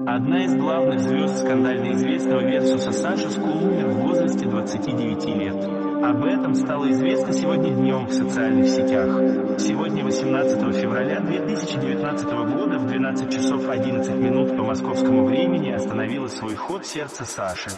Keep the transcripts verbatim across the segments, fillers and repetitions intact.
Одна из главных звезд скандально известного Версуса Саша Скул умер в возрасте двадцати девяти лет. Об этом стало известно сегодня днем в социальных сетях. Сегодня, восемнадцатого февраля две тысячи девятнадцатого года, в двенадцать часов одиннадцать минут по московскому времени остановило свой ход сердце Саши.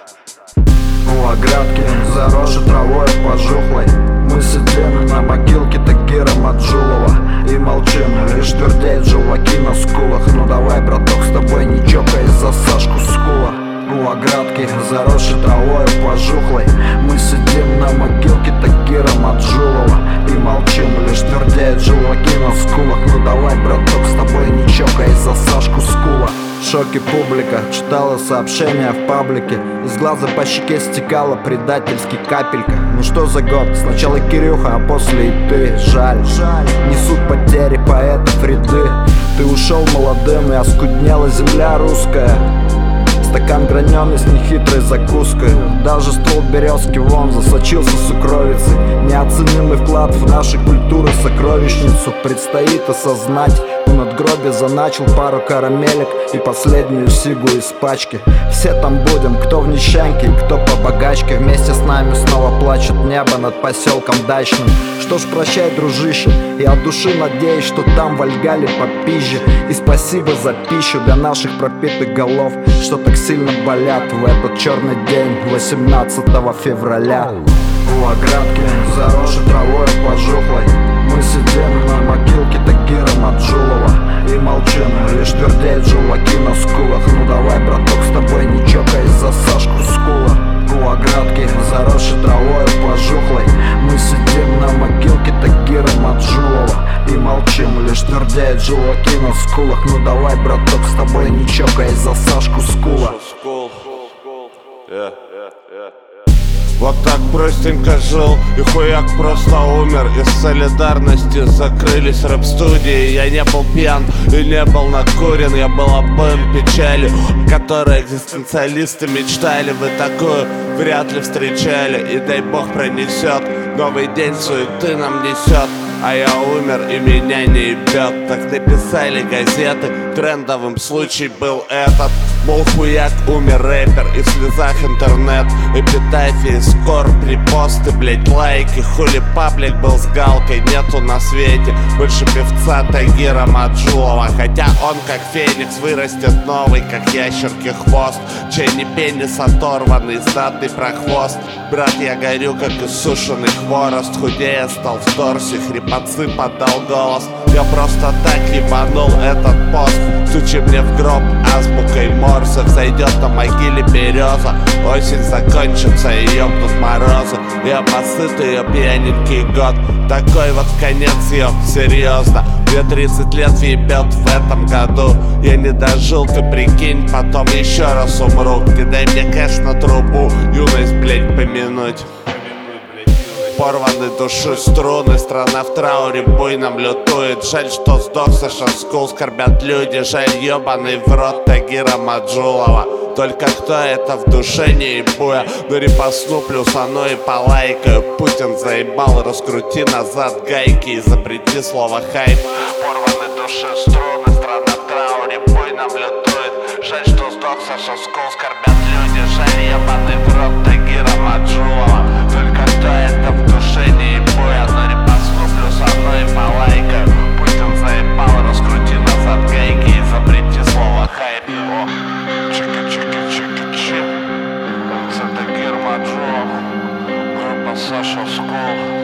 У оградки, заросшей травой пожухлой, мы сидим на могилке Тагира Маджулова и молчим, лишь твердеют желваки на скулах. Ну давай, браток, с тобой не чокаясь за Сашку Скула. У оградки, заросшей травой пожухлой, мы сидим на могилке Тагира Маджулова и молчим, лишь твердеют желваки на скулах. Ну давай, браток, с тобой не чокаясь за Сашку Скула. В шоке публика читала сообщения в паблике, из глаза по щеке стекала предательски капелька. Ну что за год? Сначала Кирюха, а после и ты. Жаль, жаль, несут потери поэтов ряды. Ты ушел молодым и оскуднела земля русская. Стакан граненый с нехитрой закуской. Даже ствол березки вон засочился сукровицей. Неоценимый вклад в нашей культуры сокровищницу предстоит осознать. У надгробия заначил пару карамелек и последнюю сигу из пачки. Все там будем, кто в нищанке, кто по богачке. Вместе с нами снова плачет небо над поселком дачным. Что ж, прощай, дружище, я от души надеюсь, что там вальгали попизже. И спасибо за пищу для наших пропитых голов, что так сильно болят в этот черный день восемнадцатого февраля. У оградки, заросшей травой пожухлой, мы сидим на могилке Тагира Маджулова и молчим, лишь твердеют желваки на скулах. Ну давай, браток, с тобой не чокаясь за Сашку Скула. У оградки, заросшей травой пожухлой, мы сидим на могилке Тагира Маджулова и молчим, лишь твердеют желваки на скулах. Ну давай, браток, с тобой не чокаясь за Сашку Скула. Вот так простенько жил и хуяк просто умер. Из солидарности закрылись рэп-студии. Я не был пьян и не был накурен. Я был обоим печалью, которой экзистенциалисты мечтали. Вы такую вряд ли встречали. И дай бог пронесет, новый день суеты нам несет. А я умер и меня не ебет. Так написали газеты, трендовым случай был этот. Мол, хуяк, умер рэпер, и в слезах интернет. Эпитафии, скорбь, репосты, блять, лайки. Хули паблик был с галкой, нету на свете больше певца Тагира Маджулова. Хотя он как феникс вырастет новый, как ящерки хвост. Чей не пенис оторванный, знатный прохвост. Брат, я горю, как иссушенный хворост. Худея стал в торсе, хрипотцы подал голос. Я просто так ебанул этот пост. Стучи мне в гроб азбукой Морзе. Взойдет на могиле береза, осень закончится и ёбнут морозы. Я посыт ее пьяненький год. Такой вот конец, ёб, серьезно. Мне тридцать лет въебет в этом году. Я не дожил, ты прикинь, потом еще раз умру. Ты дай мне кэш на трубу, юность, блять, помянуть. Порваны души струны, страна в трауре буйном лютует. Жаль, что сдох Саша Скул, скорбят люди. Жаль, ебаный в рот Тагира Маджулова. Только кто это в душе не ебуя. Ну репостну плюсану и полайкаю. Путин заебал, раскрути назад гайки и запрети слово хайп. Порваны души струны, страна в трауре буйном лютует. Жаль, что сдох Саша Скул, скорбят люди. Жаль, ебаный в рот Тагира Маджулова. Только кто это в душе не ебуя. Но репостну плюсану и полайкаю. Путин заебал, раскрути назад гайки и запрети слово хайп. Чики-чики-чики-чик. Это Тагир Маджулов, группа Саша Скул.